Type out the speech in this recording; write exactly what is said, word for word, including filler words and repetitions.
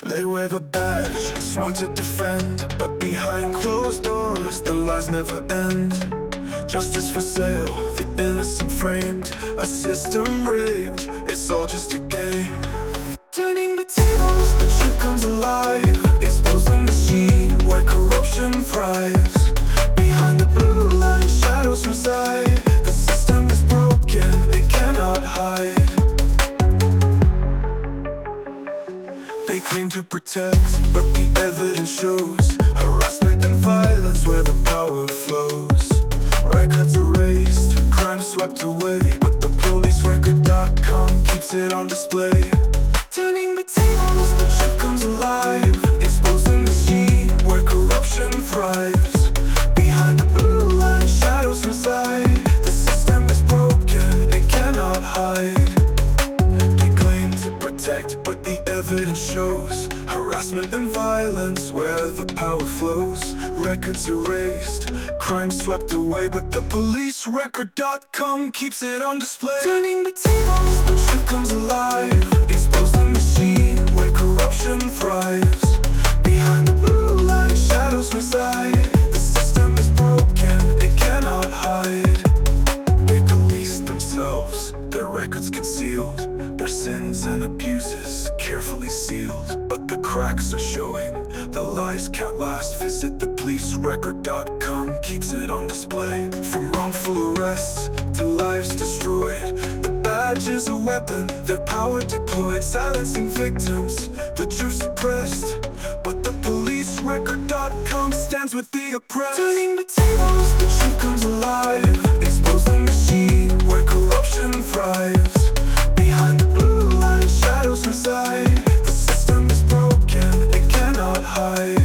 They wear the badge, sworn to defend, but behind closed doors, the lies never end. Justice for sale, the innocent framed, a system rigged, it's all just a game. Turning the tables, the truth comes alive, expose the machine where corruption thrives. Behind the blue line, shadows reside, the system is broken, it cannot hide. They claim to protect, but the evidence shows harassment and violence where the power flows. Records erased, crime swept away, but the police record dot com keeps it on display. Turning the tables, the truth comes alive, exposing the machine where corruption thrives. Behind the blue line, shadows reside, the system is broken, it cannot hide. They claim to protect, but the evidence shows harassment and violence where the power flows. Records erased, crime swept away, but the police record dot com keeps it on display. Turning the tables, the truth comes alive, expose the machine where corruption thrives. Behind the blue line, shadows reside, the system is broken, it cannot hide. They police themselves, their records concealed, their sins and abuses carefully sealed. But the cracks are showing, the lies can't last. Visit the police record dot com, keeps it on display. From wrongful arrests to lives destroyed, the badge is a weapon, their power deployed. Silencing victims, the truth suppressed, but the police record dot com stands with the oppressed. Turning the tables, the truth comes alive, expose the machine where corruption thrives. Behind the blue line, shadows reside, the system is broken, it cannot hide.